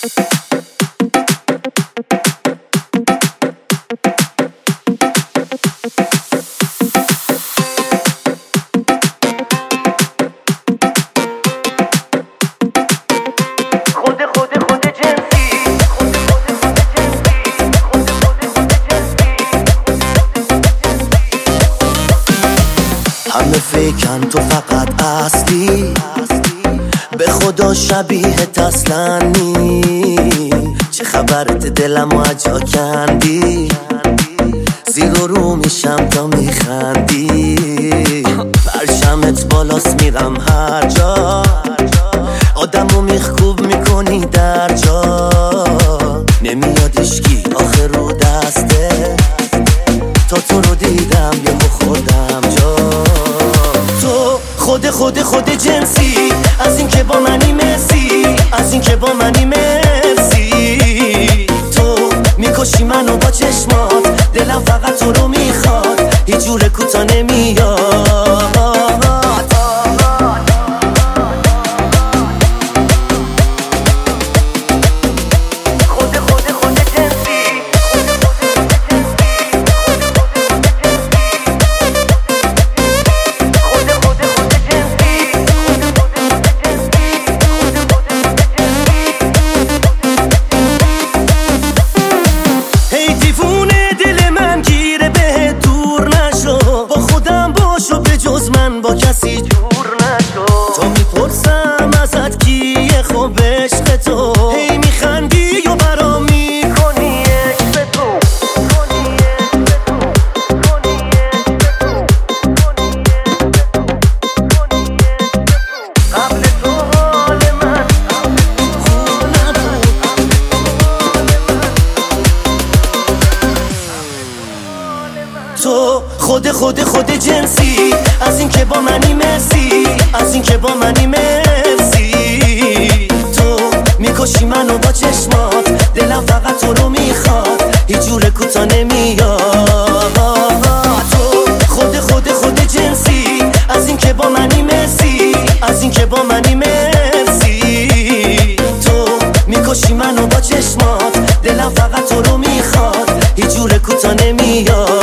همه فکرن تو فقط اصلی، به خدا شبیهت اصلا نی. چه خبرت دلمو اجا کندی، زیر و رو میشم تا میخندی. پرشمت بالاست میرم هر جا، آدمو میخکوب میکنی در جا. نمیاد اشکی آخر رو دسته، تا تو رو دیدم یهو خوردم جا. تو خود جنسی، از این که با منی مرسی، از این که با منی مرسی. تو میکشی منو با چشمات، دلم فقط تو رو میخواد، هیچ جور کوتا نمیاد. با کسی جور نشو، تو میپرسم ازت کیه خب عشق تو، هی میخندی و برام میکنی عشق تو. قبل تو حال من خوب نبود، تو خود جنسی، از این که با منی مرسی، از این که با منی مرسی. تو میکشی منو با چشمات، دلم فقط تو رو میخواد، هیچ جور کوتا نمیاد. تو خود جنسی، از این که با منی مرسی، از این که با منی مرسی. تو میکشی منو با چشمات، دلم فقط تو رو میخواد، هیچ جور کوتا نمیاد.